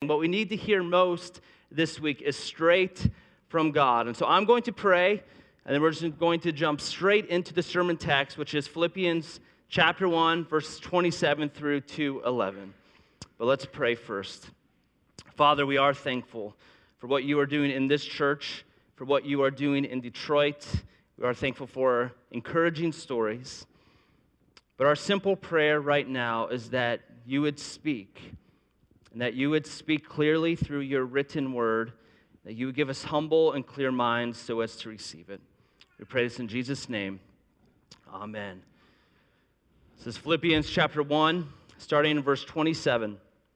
what we need to hear most this week is straight from God. And so I'm going to pray, and then we're just going to jump straight into the sermon text, which is Philippians chapter 1, verses 27 through to 11. But let's pray first. Father, we are thankful for what you are doing in this church, for what you are doing in Detroit. We are thankful for encouraging stories. But our simple prayer right now is that you would speak, and that you would speak clearly through your written word, that you would give us humble and clear minds so as to receive it. We pray this in Jesus' name. Amen. This is Philippians chapter 1, starting in verse 27.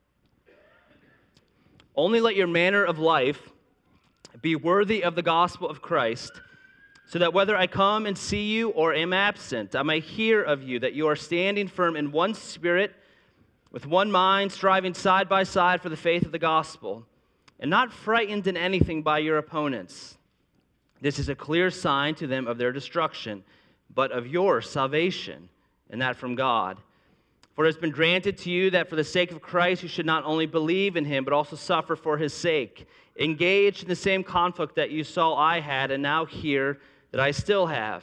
Only let your manner of life be worthy of the gospel of Christ, so that whether I come and see you or am absent, I may hear of you that you are standing firm in one spirit, with one mind, striving side by side for the faith of the gospel, and not frightened in anything by your opponents. This is a clear sign to them of their destruction, but of your salvation, and that from God. For it has been granted to you that for the sake of Christ you should not only believe in him, but also suffer for his sake, engaged in the same conflict that you saw I had, and now hear that I still have.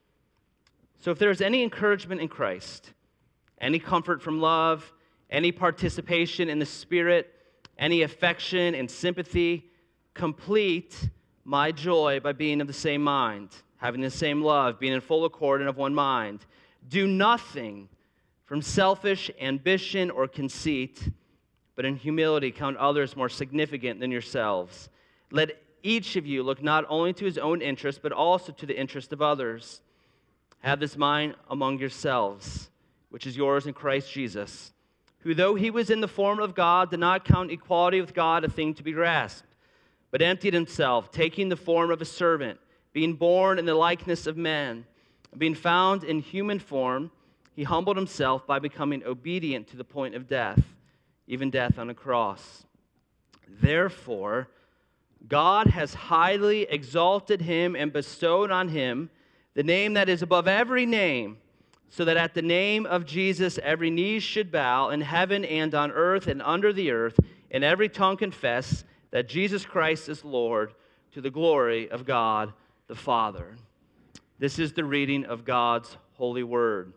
So if there is any encouragement in Christ, any comfort from love, any participation in the Spirit, any affection and sympathy, complete my joy by being of the same mind, having the same love, being in full accord and of one mind. Do nothing from selfish ambition or conceit, but in humility count others more significant than yourselves. Let each of you look not only to his own interest, but also to the interest of others. Have this mind among yourselves, which is yours in Christ Jesus, who, though he was in the form of God, did not count equality with God a thing to be grasped, but emptied himself, taking the form of a servant, being born in the likeness of men. Being found in human form, he humbled himself by becoming obedient to the point of death, even death on a cross. Therefore, God has highly exalted him and bestowed on him the name that is above every name, so that at the name of Jesus every knee should bow in heaven and on earth and under the earth, and every tongue confess that Jesus Christ is Lord, to the glory of God the Father. This is the reading of God's holy word.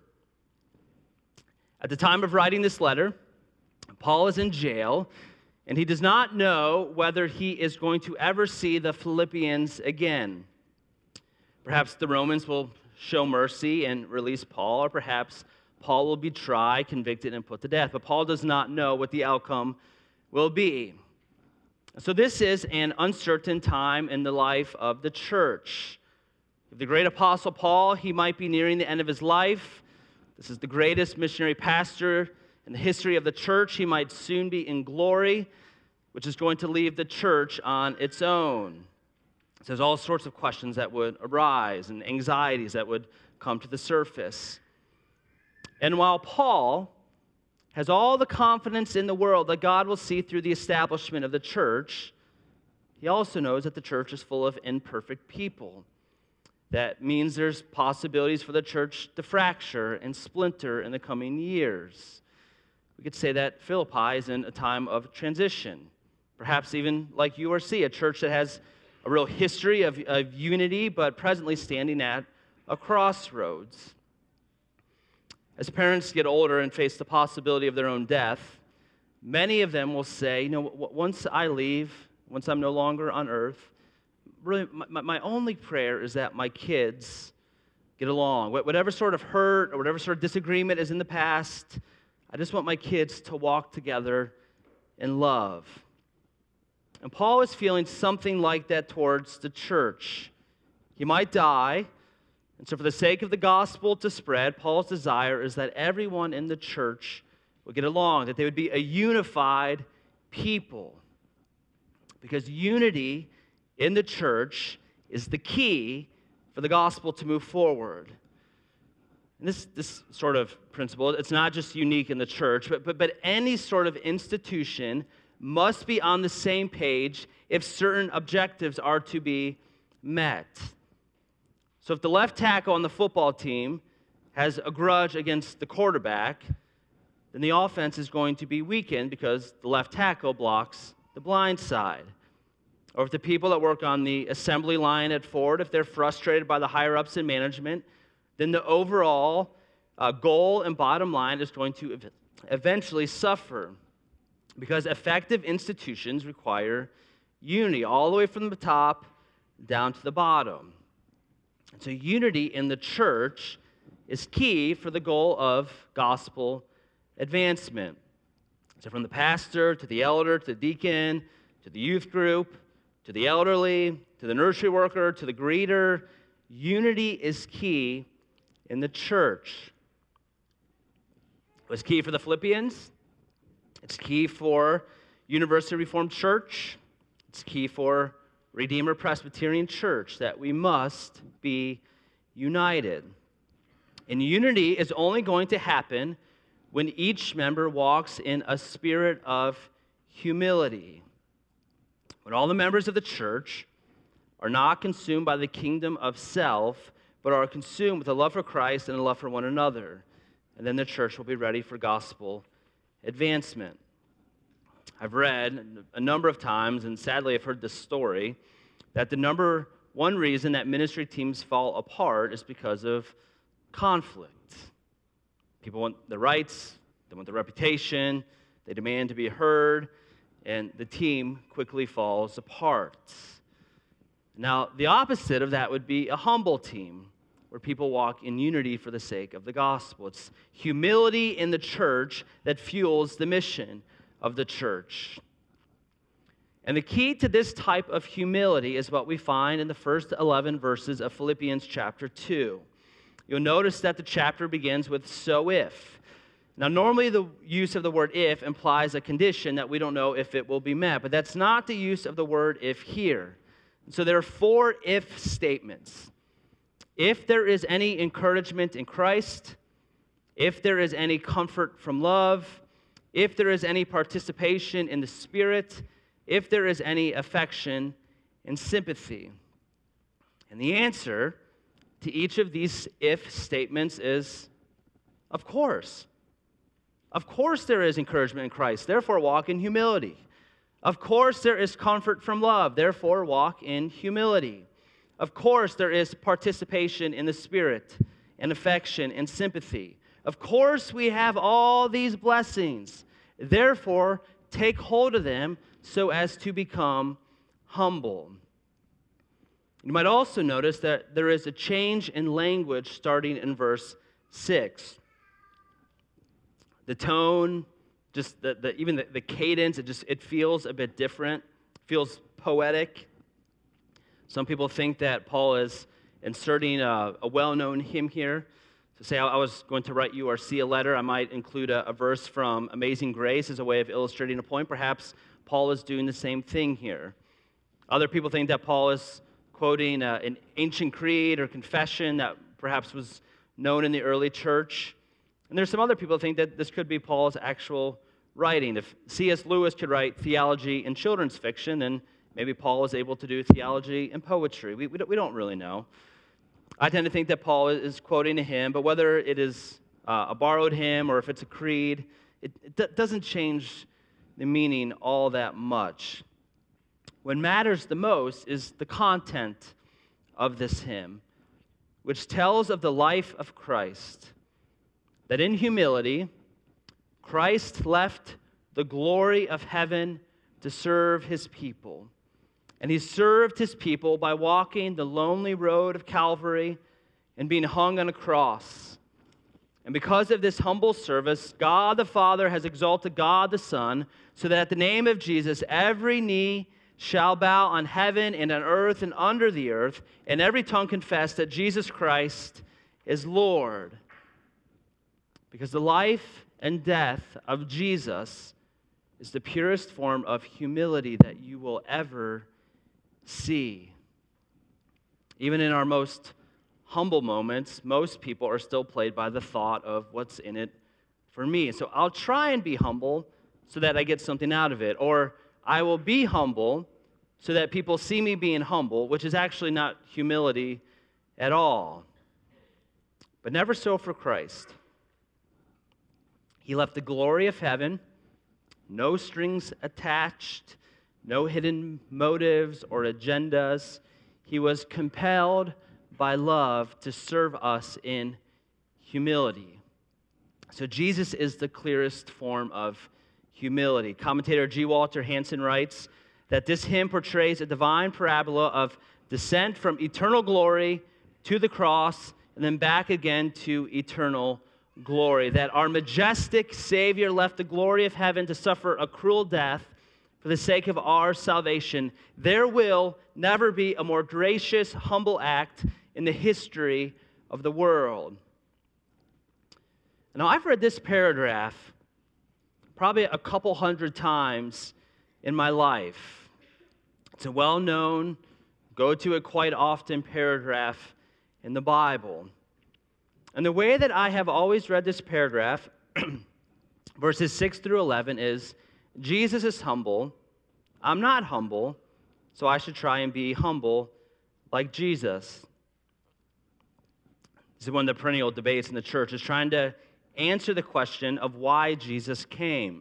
At the time of writing this letter, Paul is in jail, and he does not know whether he is going to ever see the Philippians again. Perhaps the Romans will show mercy and release Paul, or perhaps Paul will be tried, convicted, and put to death. But Paul does not know what the outcome will be. So this is an uncertain time in the life of the church. The great apostle Paul, he might be nearing the end of his life. This is the greatest missionary pastor in the history of the church. He might soon be in glory, which is going to leave the church on its own. So there's all sorts of questions that would arise and anxieties that would come to the surface. And while Paul has all the confidence in the world that God will see through the establishment of the church, he also knows that the church is full of imperfect people. That means there's possibilities for the church to fracture and splinter in the coming years. We could say that Philippi is in a time of transition. Perhaps even like URC, a church that has a real history of unity, but presently standing at a crossroads. As parents get older and face the possibility of their own death, many of them will say, once I leave, once I'm no longer on earth, really, my only prayer is that my kids get along. Whatever sort of hurt or whatever sort of disagreement is in the past, I just want my kids to walk together in love. And Paul is feeling something like that towards the church. He might die, and so for the sake of the gospel to spread, Paul's desire is that everyone in the church would get along, that they would be a unified people. Because unity in the church is the key for the gospel to move forward. And this sort of principle, it's not just unique in the church, but any sort of institution must be on the same page if certain objectives are to be met. So if the left tackle on the football team has a grudge against the quarterback, then the offense is going to be weakened because the left tackle blocks the blind side. Or if the people that work on the assembly line at Ford, if they're frustrated by the higher-ups in management, then the overall goal and bottom line is going to eventually suffer, because effective institutions require unity all the way from the top down to the bottom. And so unity in the church is key for the goal of gospel advancement. So from the pastor to the elder to the deacon to the youth group to the elderly to the nursery worker to the greeter, unity is key in the church. It was key for the Philippians. It's key for University Reformed Church. It's key for Redeemer Presbyterian Church, that we must be united. And unity is only going to happen when each member walks in a spirit of humility. When all the members of the church are not consumed by the kingdom of self, but are consumed with a love for Christ and a love for one another. And then the church will be ready for gospel advancement. I've read a number of times, and sadly I've heard this story, that the number one reason that ministry teams fall apart is because of conflict. People want their rights, they want their reputation, they demand to be heard, and the team quickly falls apart. Now, the opposite of that would be a humble team, where people walk in unity for the sake of the gospel. It's humility in the church that fuels the mission of the church. And the key to this type of humility is what we find in the first 11 verses of Philippians chapter 2. You'll notice that the chapter begins with "so if." Now, normally the use of the word "if" implies a condition that we don't know if it will be met, but that's not the use of the word "if" here. So there are 4 if statements. If there is any encouragement in Christ, if there is any comfort from love, if there is any participation in the Spirit, if there is any affection and sympathy. And the answer to each of these if statements is, of course. Of course there is encouragement in Christ, therefore walk in humility. Of course there is comfort from love, therefore walk in humility. Of course there is participation in the Spirit and affection and sympathy. Of course we have all these blessings, therefore take hold of them so as to become humble. You might also notice that there is a change in language starting in verse 6. The tone, just even the cadence, it feels a bit different, feels poetic. Some people think that Paul is inserting a well-known hymn here. So say I was going to write you or see a letter, I might include a verse from Amazing Grace as a way of illustrating a point. Perhaps Paul is doing the same thing here. Other people think that Paul is quoting an ancient creed or confession that perhaps was known in the early church. And there's some other people who think that this could be Paul's actual writing. If C.S. Lewis could write theology in children's fiction, then maybe Paul is able to do theology and poetry. We don't really know. I tend to think that Paul is quoting a hymn, but whether it is a borrowed hymn or if it's a creed, it doesn't change the meaning all that much. What matters the most is the content of this hymn, which tells of the life of Christ, that in humility, Christ left the glory of heaven to serve his people. And he served his people by walking the lonely road of Calvary and being hung on a cross. And because of this humble service, God the Father has exalted God the Son, so that at the name of Jesus, every knee shall bow on heaven and on earth and under the earth, and every tongue confess that Jesus Christ is Lord. Because the life and death of Jesus is the purest form of humility that you will ever see. Even in our most humble moments, most people are still played by the thought of what's in it for me. So I'll try and be humble so that I get something out of it. Or I will be humble so that people see me being humble, which is actually not humility at all. But never so for Christ. He left the glory of heaven, no strings attached, no hidden motives or agendas. He was compelled by love to serve us in humility. So Jesus is the clearest form of humility. Commentator G. Walter Hansen writes that this hymn portrays a divine parabola of descent from eternal glory to the cross and then back again to eternal glory. That our majestic Savior left the glory of heaven to suffer a cruel death for the sake of our salvation. There will never be a more gracious, humble act in the history of the world. Now, I've read this paragraph probably a couple hundred times in my life. It's a well-known, go-to-it quite often paragraph in the Bible. And the way that I have always read this paragraph, verses 6 through 11, is Jesus is humble. I'm not humble, so I should try and be humble like Jesus. This is one of the perennial debates in the church, is trying to answer the question of why Jesus came.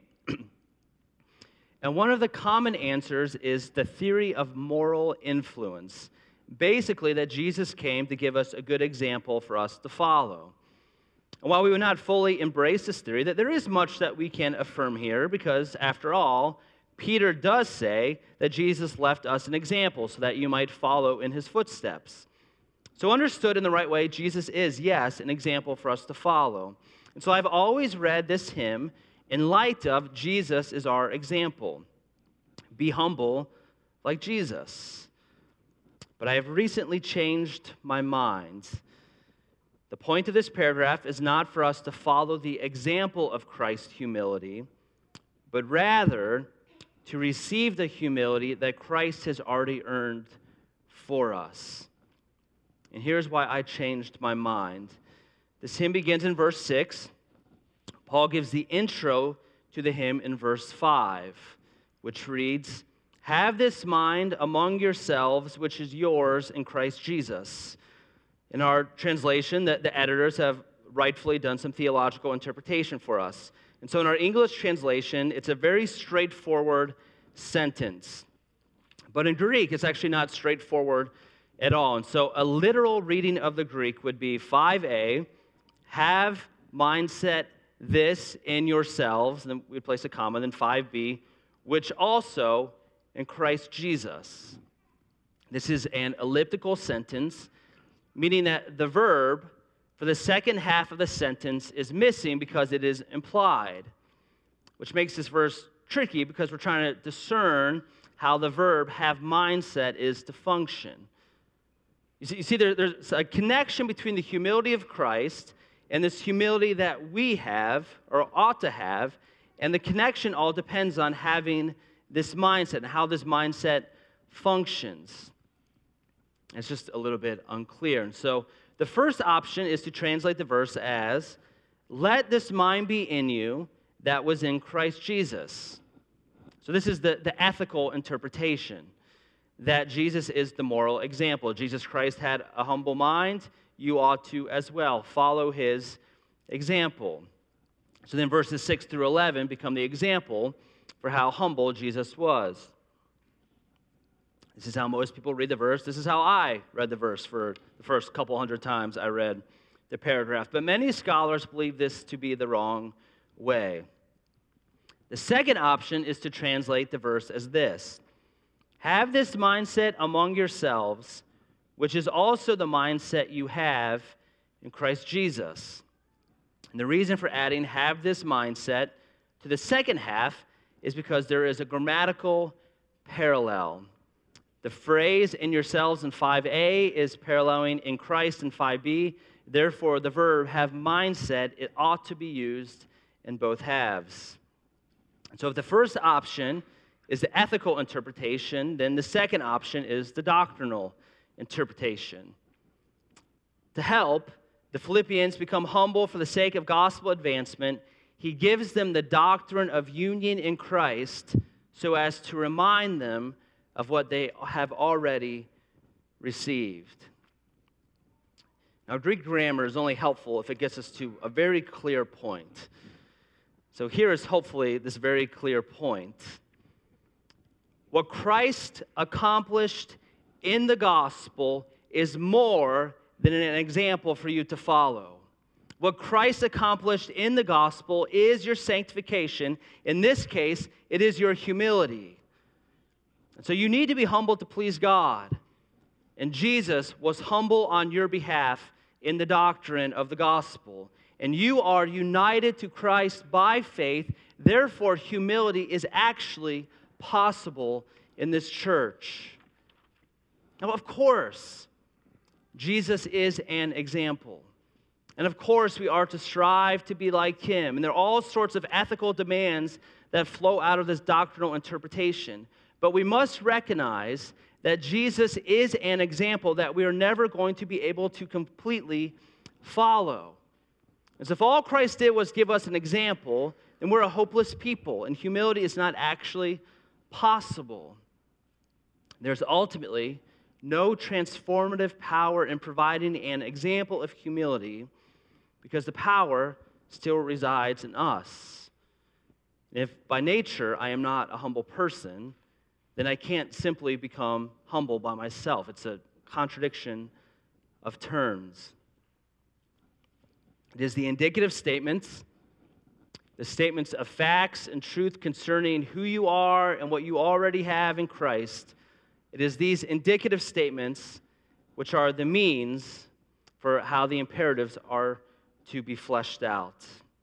And one of the common answers is the theory of moral influence. Basically, that Jesus came to give us a good example for us to follow. And while we would not fully embrace this theory, that there is much that we can affirm here, because after all, Peter does say that Jesus left us an example so that you might follow in his footsteps. So understood in the right way, Jesus is, yes, an example for us to follow. And so I've always read this hymn in light of Jesus is our example. Be humble like Jesus. But I have recently changed my mind. The point of this paragraph is not for us to follow the example of Christ's humility, but rather to receive the humility that Christ has already earned for us. And here's why I changed my mind. This hymn begins in verse 6. Paul gives the intro to the hymn in verse 5, which reads, "Have this mind among yourselves, which is yours in Christ Jesus." In our translation, the editors have rightfully done some theological interpretation for us. And so in our English translation, it's a very straightforward sentence. But in Greek, it's actually not straightforward at all. And so a literal reading of the Greek would be 5a, have mindset this in yourselves, and then we'd place a comma, then 5b, which also in Christ Jesus. This is an elliptical sentence, meaning that the verb for the second half of the sentence is missing because it is implied, which makes this verse tricky because we're trying to discern how the verb have mindset is to function. You see there's a connection between the humility of Christ and this humility that we have, or ought to have, and the connection all depends on having this mindset and how this mindset functions. It's just a little bit unclear. And so the first option is to translate the verse as, "Let this mind be in you that was in Christ Jesus." So this is the ethical interpretation, that Jesus is the moral example. Jesus Christ had a humble mind. You ought to as well follow his example. So then verses 6 through 11 become the example for how humble Jesus was. This is how most people read the verse. This is how I read the verse for the first couple hundred times I read the paragraph. But many scholars believe this to be the wrong way. The second option is to translate the verse as this: "Have this mindset among yourselves, which is also the mindset you have in Christ Jesus." And the reason for adding "have this mindset" to the second half is because there is a grammatical parallel. The phrase "in yourselves" in 5a is paralleling "in Christ" in 5b. Therefore, the verb "have mindset," it ought to be used in both halves. And so if the first option is the ethical interpretation, then the second option is the doctrinal interpretation. To help the Philippians become humble for the sake of gospel advancement, he gives them the doctrine of union in Christ so as to remind them of what they have already received. Now, Greek grammar is only helpful if it gets us to a very clear point. So here is hopefully this very clear point. What Christ accomplished in the gospel is more than an example for you to follow. What Christ accomplished in the gospel is your sanctification. In this case, it is your humility. And so you need to be humble to please God. And Jesus was humble on your behalf in the doctrine of the gospel. And you are united to Christ by faith. Therefore, humility is actually possible in this church. Now, of course, Jesus is an example. And of course, we are to strive to be like him. And there are all sorts of ethical demands that flow out of this doctrinal interpretation. But we must recognize that Jesus is an example that we are never going to be able to completely follow. As if all Christ did was give us an example, then we're a hopeless people, and humility is not actually possible. There's ultimately no transformative power in providing an example of humility because the power still resides in us. If by nature I am not a humble person, then I can't simply become humble by myself. It's a contradiction of terms. It is the indicative statements, the statements of facts and truth concerning who you are and what you already have in Christ. It is these indicative statements which are the means for how the imperatives are to be fleshed out.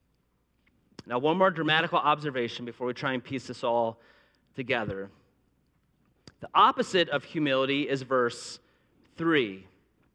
Now, one more dramatical observation before we try and piece this all together. The opposite of humility is verse 3,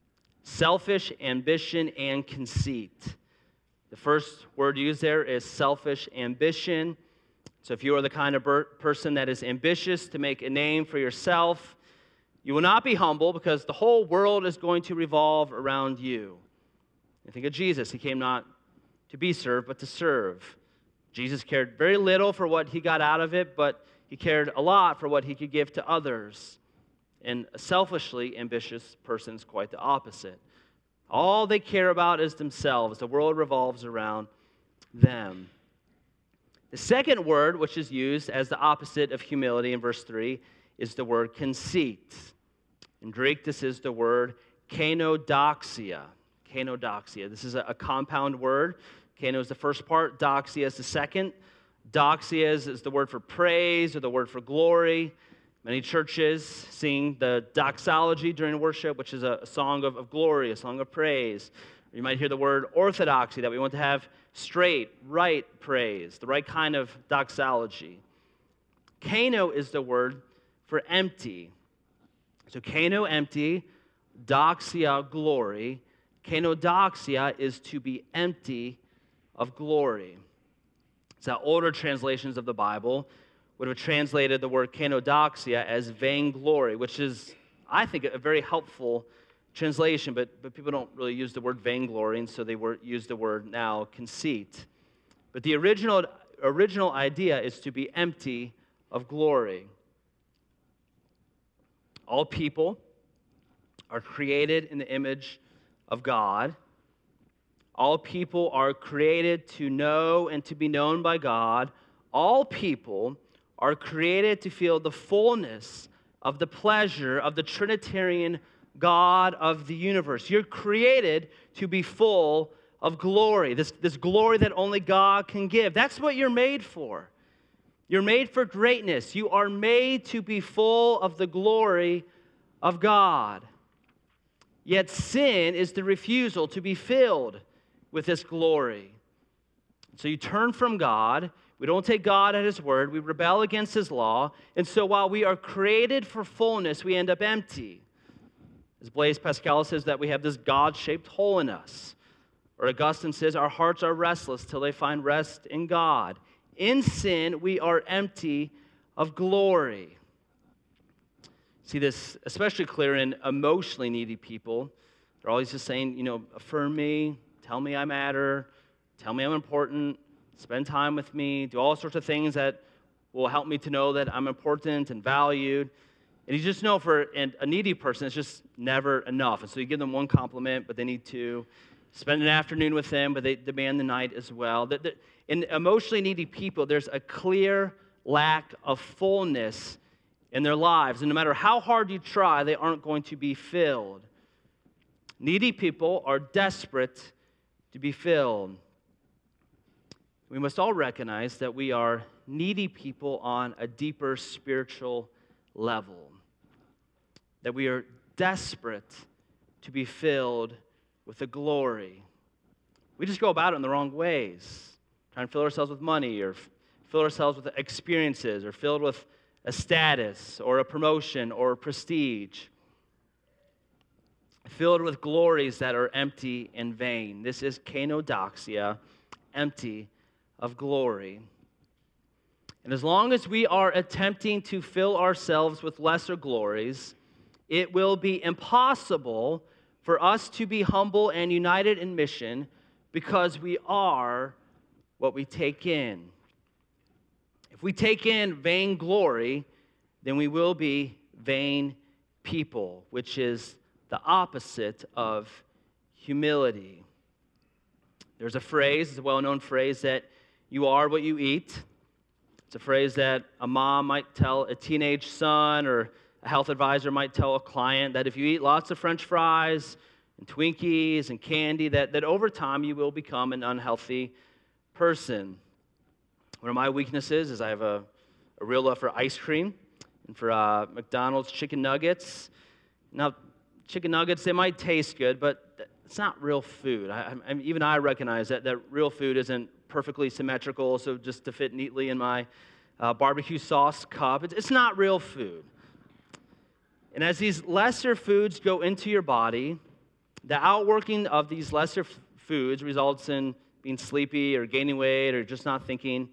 selfish ambition and conceit. The first word used there is selfish ambition. So if you are the kind of person that is ambitious to make a name for yourself, you will not be humble because the whole world is going to revolve around you. And think of Jesus. He came not to be served, but to serve. Jesus cared very little for what he got out of it, but he cared a lot for what he could give to others. And a selfishly ambitious person is quite the opposite. All they care about is themselves. The world revolves around them. The second word, which is used as the opposite of humility in verse 3, is the word conceit. In Greek, this is the word kenodoxia. Kenodoxia. This is a compound word. Keno is the first part. Doxia is the second. Doxia is the word for praise or the word for glory. Many churches sing the doxology during worship, which is a song of glory, a song of praise. You might hear the word orthodoxy, that we want to have straight, right praise, the right kind of doxology. Keno is the word for empty. So keno, empty, doxia, glory. Kenodoxia is to be empty of glory. So older translations of the Bible would have translated the word kenodoxia as vainglory, which is, I think, a very helpful translation, but people don't really use the word vainglory, and so they use the word now conceit. But the original idea is to be empty of glory. All people are created in the image of God. All people are created to know and to be known by God. All people are created to feel the fullness of the pleasure of the Trinitarian God of the universe. You're created to be full of glory, this glory that only God can give. That's what you're made for. You're made for greatness. You are made to be full of the glory of God. Yet sin is the refusal to be filled with this glory. So you turn from God. We don't take God at his word. We rebel against his law. And so while we are created for fullness, we end up empty. As Blaise Pascal says, that we have this God-shaped hole in us. Or Augustine says, our hearts are restless till they find rest in God. In sin, we are empty of glory. See this especially clear in emotionally needy people. They're always just saying, affirm me, tell me I matter, tell me I'm important, spend time with me, do all sorts of things that will help me to know that I'm important and valued. And you just know for a needy person, it's just never enough. And so you give them one compliment, but they need two. Spend an afternoon with them, but they demand the night as well. In emotionally needy people, there's a clear lack of fullness in their lives. And no matter how hard you try, they aren't going to be filled. Needy people are desperate to be filled. We must all recognize that we are needy people on a deeper spiritual level, that we are desperate to be filled with the glory. We just go about it in the wrong ways, trying to fill ourselves with money or fill ourselves with experiences or filled with a status or a promotion or prestige, filled with glories that are empty and vain. This is kenodoxia, empty of glory. And as long as we are attempting to fill ourselves with lesser glories, it will be impossible for us to be humble and united in mission because we are what we take in. If we take in vain glory, then we will be vain people, which is the opposite of humility. There's a phrase, it's a well-known phrase, that you are what you eat. It's a phrase that a mom might tell a teenage son, or a health advisor might tell a client, that if you eat lots of French fries and Twinkies and candy, that over time you will become an unhealthy person. One of my weaknesses is I have a real love for ice cream and for McDonald's chicken nuggets. Now, chicken nuggets, they might taste good, but it's not real food. Even I recognize that real food isn't perfectly symmetrical, so just to fit neatly in my barbecue sauce cup, it's not real food. And as these lesser foods go into your body, the outworking of these lesser foods results in being sleepy or gaining weight or just not thinking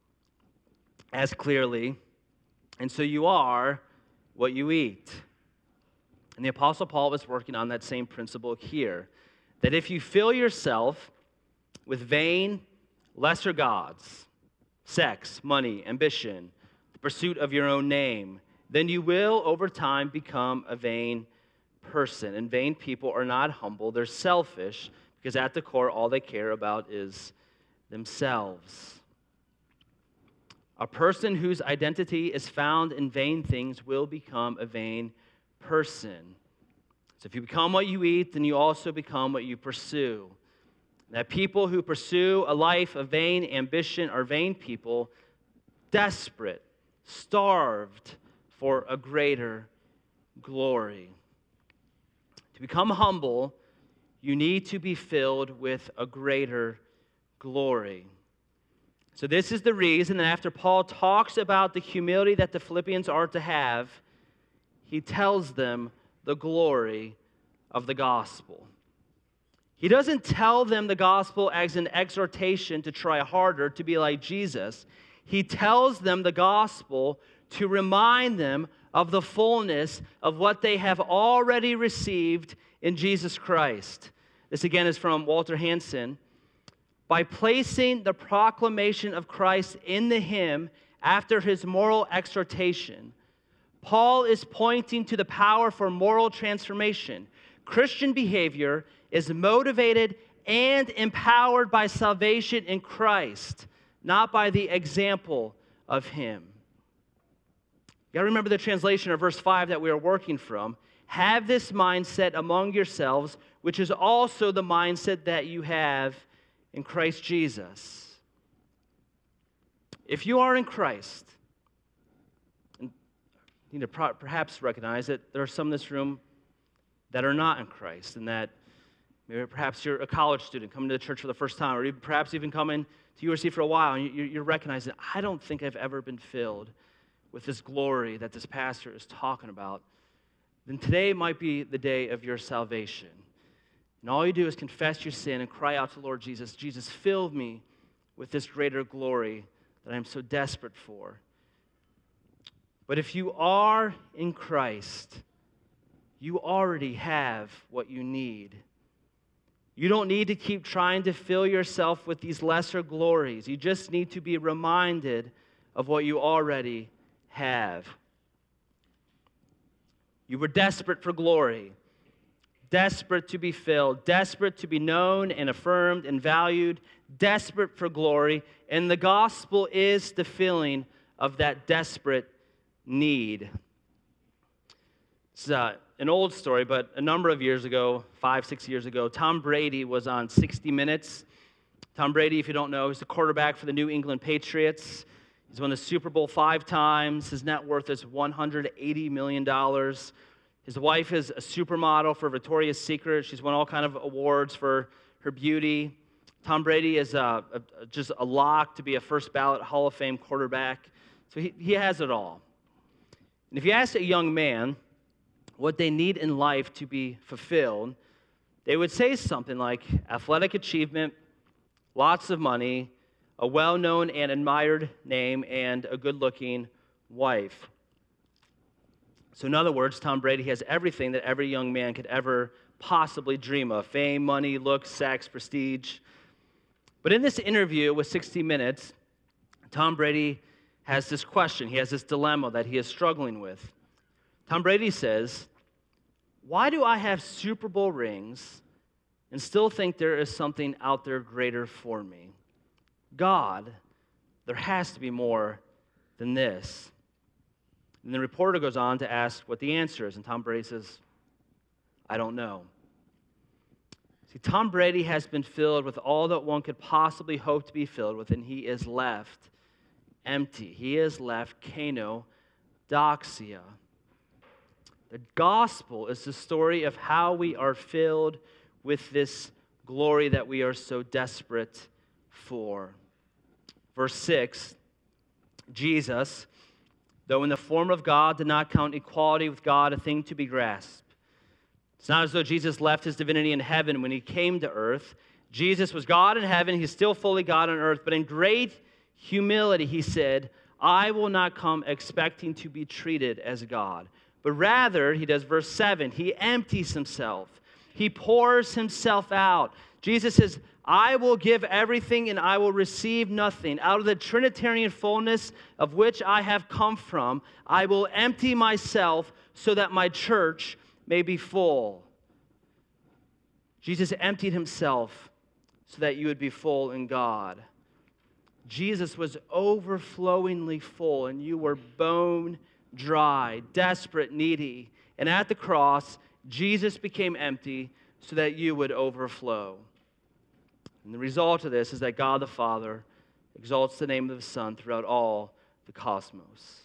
as clearly. And so you are what you eat. And the Apostle Paul was working on that same principle here, that if you fill yourself with vain, lesser gods, sex, money, ambition, the pursuit of your own name, then you will, over time, become a vain person. And vain people are not humble, they're selfish, because at the core, all they care about is themselves. A person whose identity is found in vain things will become a vain person. So if you become what you eat, then you also become what you pursue. That people who pursue a life of vain ambition are vain people, desperate, starved for a greater glory. To become humble, you need to be filled with a greater glory. So this is the reason that after Paul talks about the humility that the Philippians are to have, he tells them the glory of the gospel. He doesn't tell them the gospel as an exhortation to try harder to be like Jesus. He tells them the gospel to remind them of the fullness of what they have already received in Jesus Christ. This again is from Walter Hansen. By placing the proclamation of Christ in the hymn after his moral exhortation, Paul is pointing to the power for moral transformation. Christian behavior is motivated and empowered by salvation in Christ, not by the example of him. You got to remember the translation of verse 5 that we are working from. Have this mindset among yourselves, which is also the mindset that you have in Christ Jesus. If you are in Christ, and you need to perhaps recognize that there are some in this room that are not in Christ, and that maybe perhaps you're a college student coming to the church for the first time, or perhaps even coming to URC for a while, and you're recognizing, I don't think I've ever been filled with this glory that this pastor is talking about. Then today might be the day of your salvation. And all you do is confess your sin and cry out to Lord Jesus, Jesus, fill me with this greater glory that I'm so desperate for. But if you are in Christ, you already have what you need. You don't need to keep trying to fill yourself with these lesser glories. You just need to be reminded of what you already have. You were desperate for glory, desperate to be filled, desperate to be known and affirmed and valued, desperate for glory, and the gospel is the filling of that desperate need. It's an old story, but a number of years ago, 5-6 years ago, Tom Brady was on 60 Minutes. Tom Brady, if you don't know, is the quarterback for the New England Patriots. He's won the Super Bowl 5 times. His net worth is $180 million. His wife is a supermodel for Victoria's Secret. She's won all kinds of awards for her beauty. Tom Brady is just a lock to be a first-ballot Hall of Fame quarterback. So he has it all. And if you ask a young man what they need in life to be fulfilled, they would say something like athletic achievement, lots of money, a well-known and admired name, and a good-looking wife. So in other words, Tom Brady has everything that every young man could ever possibly dream of: fame, money, looks, sex, prestige. But in this interview with 60 Minutes, Tom Brady has this question. He has this dilemma that he is struggling with. Tom Brady says, "Why do I have Super Bowl rings and still think there is something out there greater for me? God, there has to be more than this." And the reporter goes on to ask what the answer is, and Tom Brady says, "I don't know." See, Tom Brady has been filled with all that one could possibly hope to be filled with, and he is left empty. He is left kenodoxia. The gospel is the story of how we are filled with this glory that we are so desperate for. Verse 6, Jesus, though in the form of God, did not count equality with God a thing to be grasped. It's not as though Jesus left his divinity in heaven when he came to earth. Jesus was God in heaven. He's still fully God on earth. But in great humility, he said, "I will not come expecting to be treated as God." But rather, he does verse 7, he empties himself. He pours himself out. Jesus says, "I will give everything and I will receive nothing. Out of the Trinitarian fullness of which I have come from, I will empty myself so that my church may be full." Jesus emptied himself so that you would be full in God. Jesus was overflowingly full, and you were bone dry, desperate, needy. And at the cross, Jesus became empty so that you would overflow. And the result of this is that God the Father exalts the name of the Son throughout all the cosmos.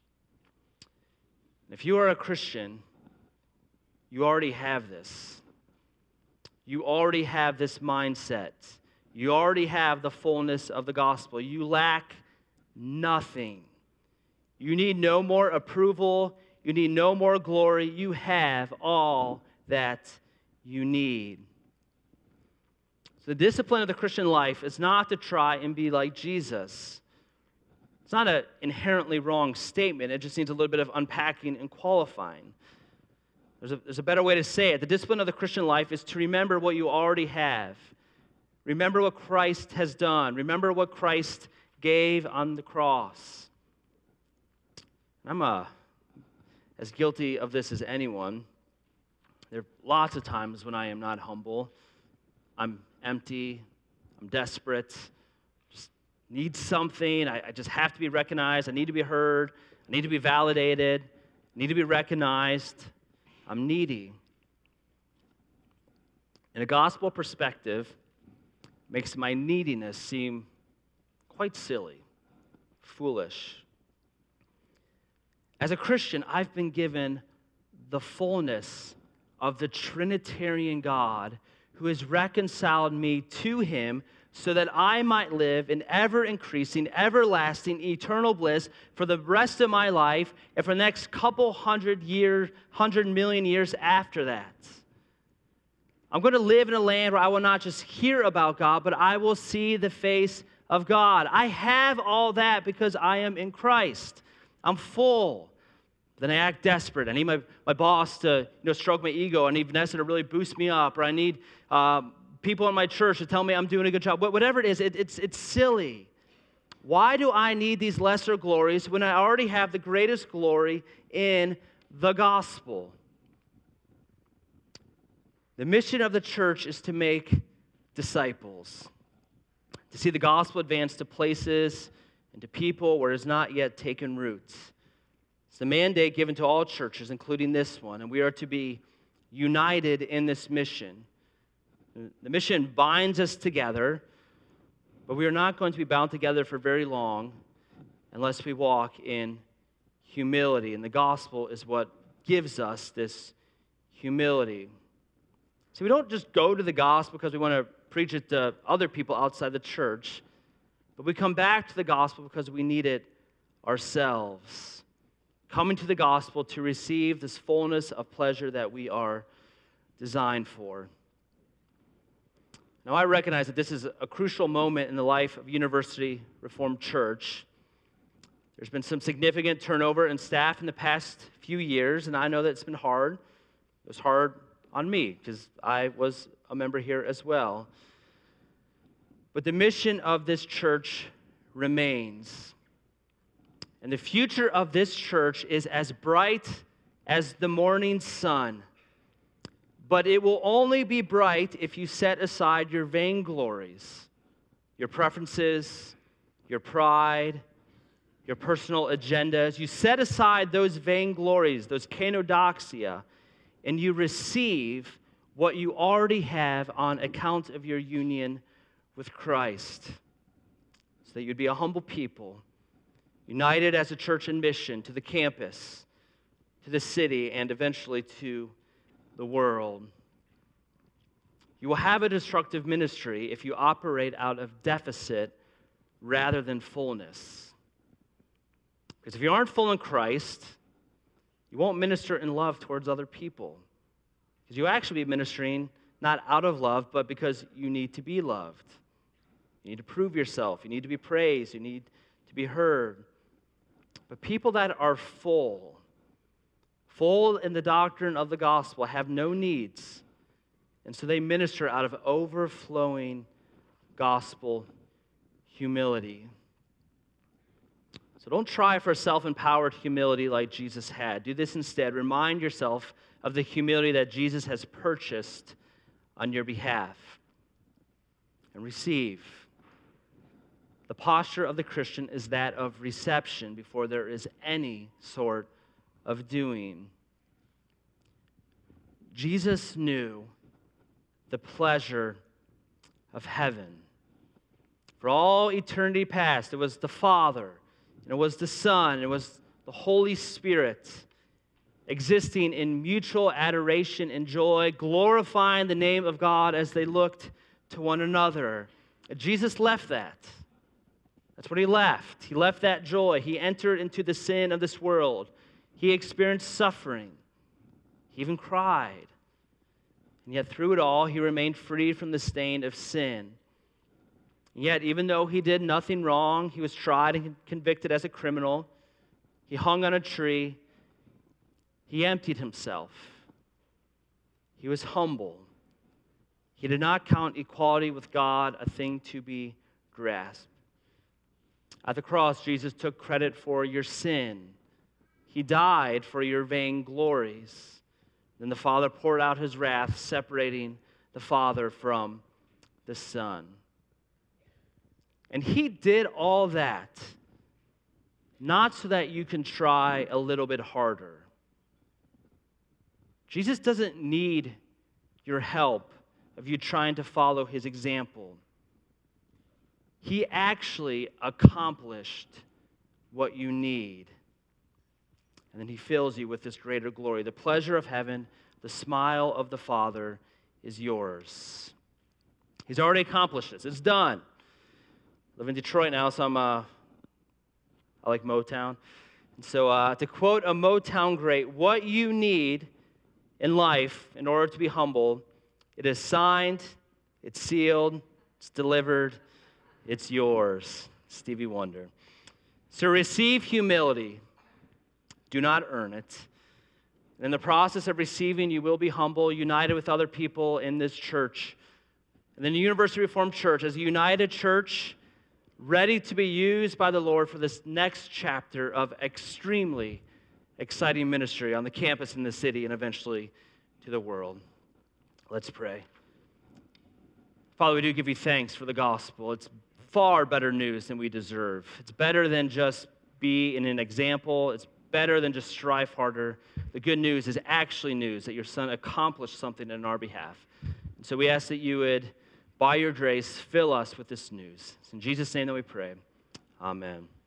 And if you are a Christian, you already have this. You already have this mindset. You already have the fullness of the gospel. You lack nothing. You need no more approval. You need no more glory. You have all that you need. So the discipline of the Christian life is not to try and be like Jesus. It's not an inherently wrong statement. It just needs a little bit of unpacking and qualifying. There's a better way to say it. The discipline of the Christian life is to remember what you already have. Remember what Christ has done. Remember what Christ gave on the cross. I'm as guilty of this as anyone. There are lots of times when I am not humble. I'm empty. I'm desperate. Just need something. I just have to be recognized. I need to be heard. I need to be validated. I need to be recognized. I'm needy. In a gospel perspective, makes my neediness seem quite silly, foolish. As a Christian, I've been given the fullness of the Trinitarian God who has reconciled me to him so that I might live in ever-increasing, everlasting, eternal bliss for the rest of my life and for the next couple 100 million years after that. I'm going to live in a land where I will not just hear about God, but I will see the face of God. I have all that because I am in Christ. I'm full. Then I act desperate. I need my boss to stroke my ego. I need Vanessa to really boost me up. Or I need people in my church to tell me I'm doing a good job. Whatever it is, it's silly. Why do I need these lesser glories when I already have the greatest glory in the gospel? The mission of the church is to make disciples, to see the gospel advance to places and to people where it has not yet taken root. It's the mandate given to all churches, including this one, and we are to be united in this mission. The mission binds us together, but we are not going to be bound together for very long unless we walk in humility. And the gospel is what gives us this humility. So we don't just go to the gospel because we want to preach it to other people outside the church, but we come back to the gospel because we need it ourselves. Coming to the gospel to receive this fullness of pleasure that we are designed for. Now, I recognize that this is a crucial moment in the life of University Reformed Church. There's been some significant turnover in staff in the past few years, and I know that it's been hard. It was hard on me because I was a member here as well. But the mission of this church remains. And the future of this church is as bright as the morning sun. But it will only be bright if you set aside your vainglories, your preferences, your pride, your personal agendas. You set aside those vainglories, those kenodoxia, and you receive what you already have on account of your union with Christ, so that you'd be a humble people, united as a church in mission to the campus, to the city, and eventually to the world. You will have a destructive ministry if you operate out of deficit rather than fullness. Because if you aren't full in Christ, you won't minister in love towards other people. Because you actually be ministering not out of love, but because you need to be loved. You need to prove yourself. You need to be praised. You need to be heard. But people that are full in the doctrine of the gospel, have no needs. And so they minister out of overflowing gospel humility. So don't try for self-empowered humility like Jesus had. Do this instead. Remind yourself of the humility that Jesus has purchased on your behalf. And receive. The posture of the Christian is that of reception before there is any sort of doing. Jesus knew the pleasure of heaven. For all eternity past, it was the Father, and it was the Son, and it was the Holy Spirit existing in mutual adoration and joy, glorifying the name of God as they looked to one another. Jesus left that. That's what he left. He left that joy. He entered into the sin of this world. He experienced suffering. He even cried. And yet through it all, he remained free from the stain of sin. And yet, even though he did nothing wrong, he was tried and convicted as a criminal. He hung on a tree. He emptied himself. He was humble. He did not count equality with God a thing to be grasped. At the cross, Jesus took credit for your sin. He died for your vainglories. Then the Father poured out his wrath, separating the Father from the Son. And he did all that, not so that you can try a little bit harder. Jesus doesn't need your help of you trying to follow his example. He actually accomplished what you need. And then he fills you with this greater glory. The pleasure of heaven, the smile of the Father is yours. He's already accomplished this. It's done. I live in Detroit now, so I like Motown. And so to quote a Motown great, what you need in life in order to be humble, it is signed, it's sealed, it's delivered, it's yours. Stevie Wonder. So receive humility. Do not earn it. And in the process of receiving, you will be humble, united with other people in this church. And then the University Reformed Church, as a united church, ready to be used by the Lord for this next chapter of extremely exciting ministry on the campus in the city and eventually to the world. Let's pray. Father, we do give you thanks for the gospel. It's far better news than we deserve. It's better than just being an example. It's better than just strive harder. The good news is actually news that your Son accomplished something on our behalf. And so we ask that you would, by your grace, fill us with this news. It's in Jesus' name that we pray. Amen.